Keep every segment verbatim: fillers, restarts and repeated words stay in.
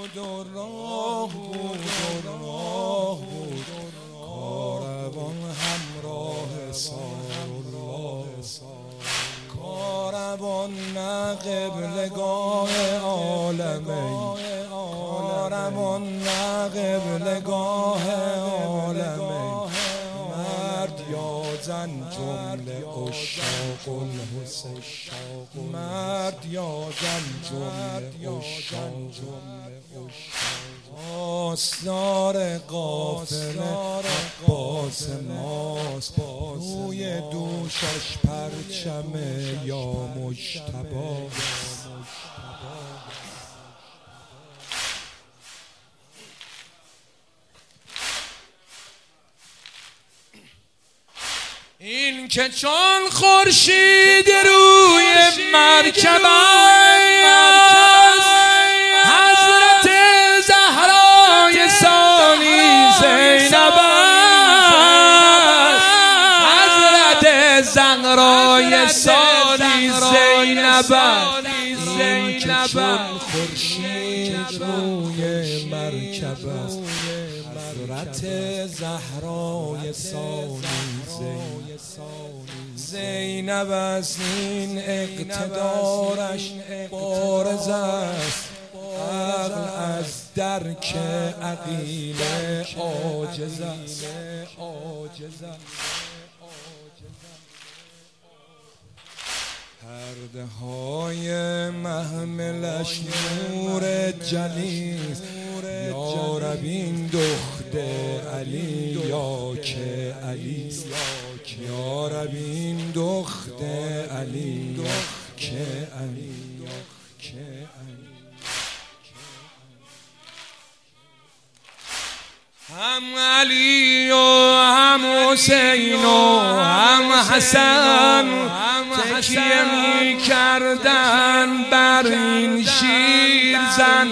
بود و راه بود و راه بود کاروان همراه سارالله کاروان نه قبلگاه عالمین کاروان نه قبلگاه عالمین مرد یا زن جمله عشاق الحسین مرد یا زن جمله عشاق آستار قافله عباس ماست روی دوشش پرچم یا مجتباست این که چون خورشید روی مرکب است حضرت زهرای ثانی زینب است حضرت زهرای ثانی زینب است این که چون خورشید روی مرکب است حضرت زهرای ثانی زینب است این اقتدارش بارز است عقل از درک عقیله عاجز است پرده های محملش نور جلیست یا رب این دختر علی یا که علی یا رب این دختر علی یا که علی هم علی و هم حسین و هم حسن تکیه می کردن بر این شیرزن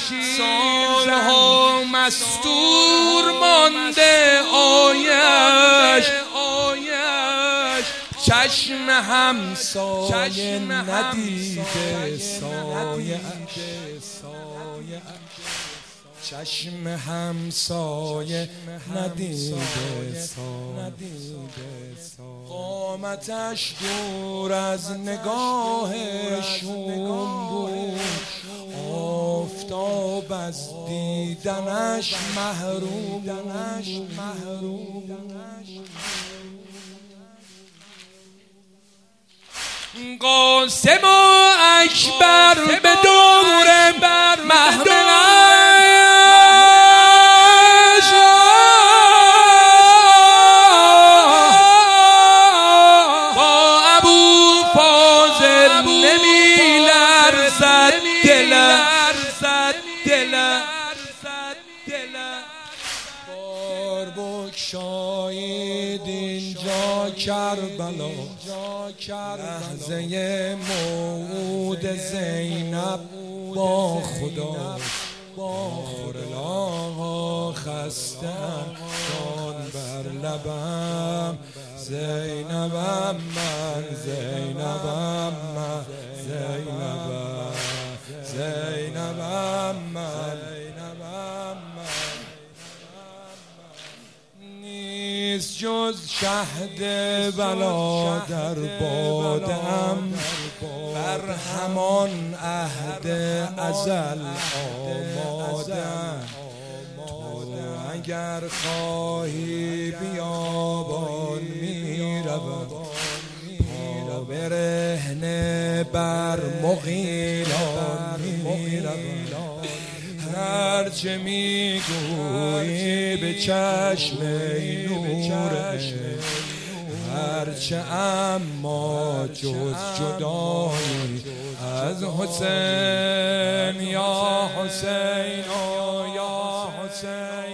سالها مستور مانده آیش چشم همسایه ندیده سایه چشم همسایه ندیده قامتش دور از نگاه شوم بود آفتاب از دیدنش محروم قاسم و اکبر به دور محمل با ابو فاضل نمی لرزد دل بار بگشایید اینجا کربلا لحظه موعود زینب با خدا خورلا خستم جان بر لبم زینبم من زینبم من زینبم زینبم من نیست جز شهد بلا در بادم بر همان عهد ازل آمادم تو اگر خواهی بیابان می روم پا برهنه بر مغیلان می روم هرچه می گویی به چشم نوره هرچه اما جز جدایی از حسین یا حسین یا حسین